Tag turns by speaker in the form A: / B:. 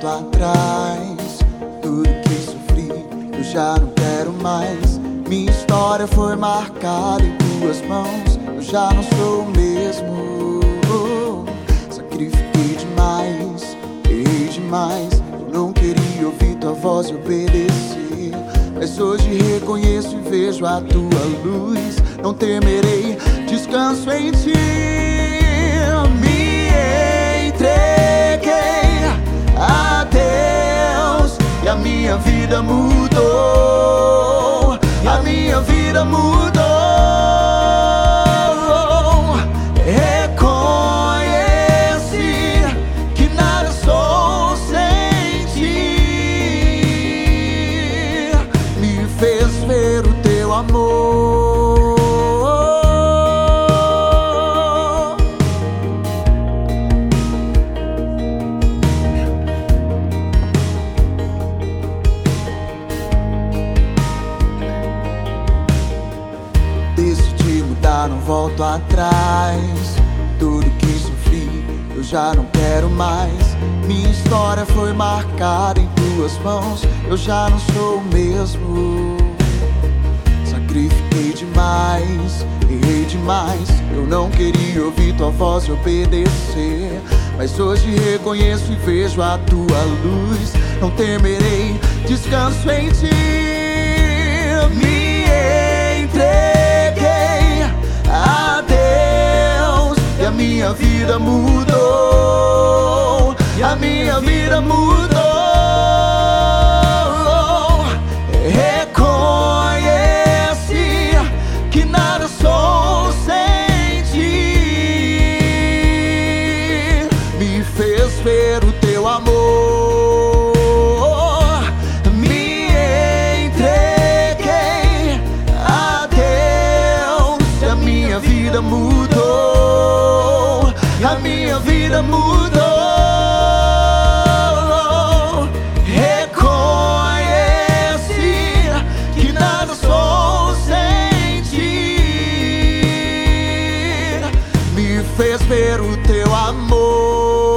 A: volto atrás. Tudo que sofri, eu já não quero mais. Minha história foi marcada em tuas mãos. Eu já não sou o mesmo. Sacrifiquei demais, errei demais. Eu não queria ouvir tua voz e obedecer, mas hoje reconheço e vejo a tua luz. Não temerei, descanso em ti. Me entreguei a Deus e a minha vida mudou. E a minha vida mudou. Reconheci que nada sou sem ti. Me fez ver o teu amor. Decidi mudar, não volto atrás. Tudo que sofri, eu já não quero mais. Minha história foi marcada em tuas mãos. Eu já não sou o mesmo. Sacrifiquei demais, errei demais. Eu não queria ouvir tua voz e obedecer, mas hoje reconheço e vejo a tua luz. Não temerei, descanso em ti. Me entreguei a Deus e a minha vida mudou. E a minha vida mudou. Reconheci que nada sou sem ti. Me fez ver o teu amor. Me entreguei a Deus e a minha vida mudou. E a minha vida mudou. Fez ver o teu amor.